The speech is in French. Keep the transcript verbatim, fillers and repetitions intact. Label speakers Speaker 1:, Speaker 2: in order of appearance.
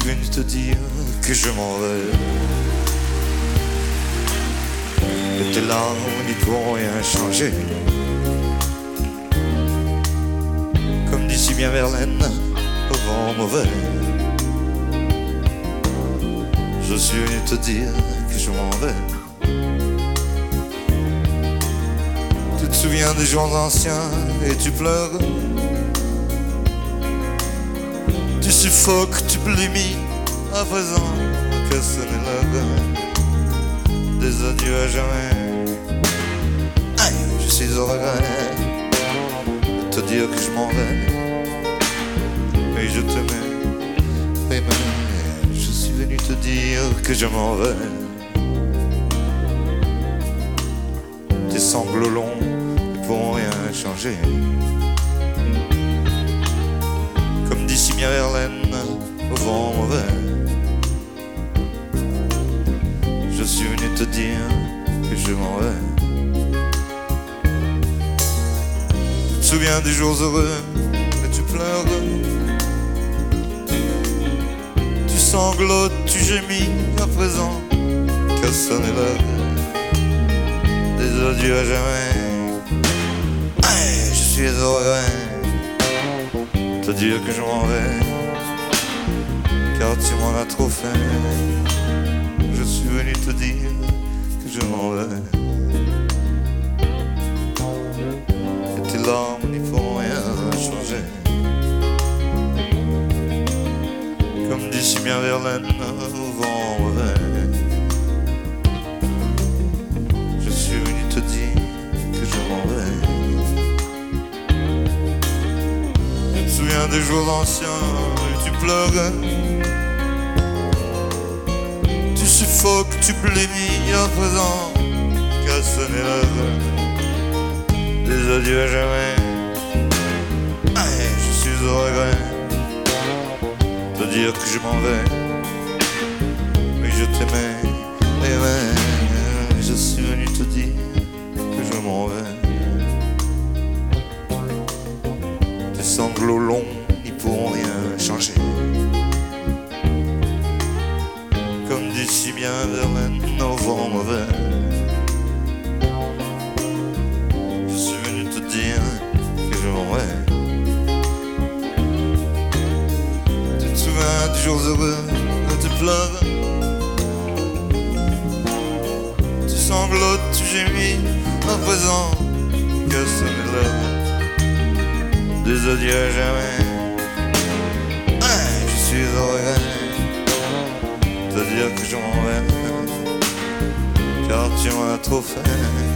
Speaker 1: venu te dire que je m'en vais. Et tes larmes n'y pourront rien changer. Comme dit si bien Verlaine, au vent mauvais. Je suis venu te dire que je m'en vais. Tu te souviens des jours anciens et tu pleures. Tu suffoques, tu blémis à présent que ce n'est l'heure des adieux à jamais. Aïe, je suis au regret de te dire que je m'en vais. Mais je t'aimais, mais je suis venu te dire que je m'en vais. Tes sanglots longs ne pourront rien changer. Comme dit si bien Verlaine, au vent mauvais. Je suis venu te dire que je m'en vais. Tu te souviens des jours heureux et tu pleures. Tu sanglotes, tu gémis à présent qu'à sonner l'heure des adieux à jamais. Hey, je suis au regret te dire que je m'en vais, car tu m'en as trop fait. Je suis venu te dire que je m'en vais. Et tes larmes n'y pourront rien changer. Comme dit si bien Verlaine, au vent mauvais. Je suis venu te dire que je m'en vais. Tu te souviens des jours anciens et tu pleures. Tu suffoques, tu blémis à présent qu'à sonner l'heure des adieux à jamais. Aïe, je suis au regret de dire que je m'en vais. Oui, je t'aimais, mais ouais, je suis venu te dire que je m'en vais. Tes sanglots longs n'y pourront rien changer. Comme dit si bien Verlaine, au vent mauvais. Je suis venu te dire que je m'en vais. Tu te souviens des jours heureux où tu pleures. Tu sanglotes, tu gémis à présent que ce n'est l'heure des adieux à jamais. Ouais, je suis au regret te dire que je m'en vais, car tu m'as trop fait.